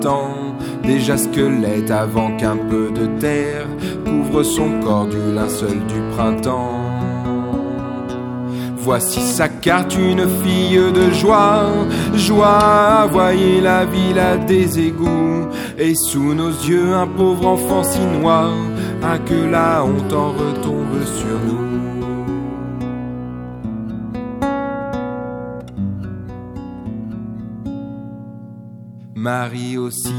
temps, déjà squelette avant qu'un peu de terre couvre son corps du linceul du printemps. Voici sa carte, une fille de joie, joie, voyez la ville à des égouts, et sous nos yeux un pauvre enfant si noir, ah que la honte en retombe sur nous. Marie aussi